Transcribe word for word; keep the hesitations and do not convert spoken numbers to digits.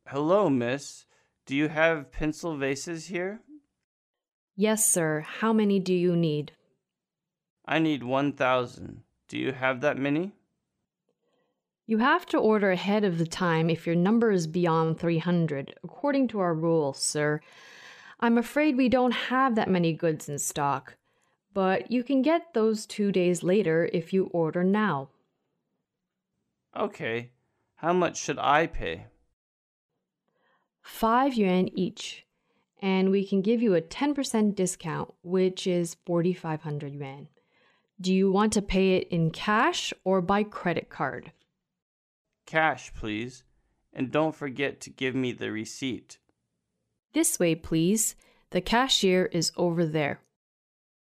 Hello, miss. Do you have pencil vases here? Yes, sir. How many do you need? I need one thousand. Do you have that many? You have to order ahead of the time if your number is beyond three hundred, according to our rules, sir. I'm afraid we don't have that many goods in stock, but you can get those two days later if you order now. Okay. How much should I pay? Five yuan each, and we can give you a ten percent discount, which is forty-five hundred yuan. Do you want to pay it in cash or by credit card? Cash, please. And don't forget to give me the receipt. This way, please. The cashier is over there.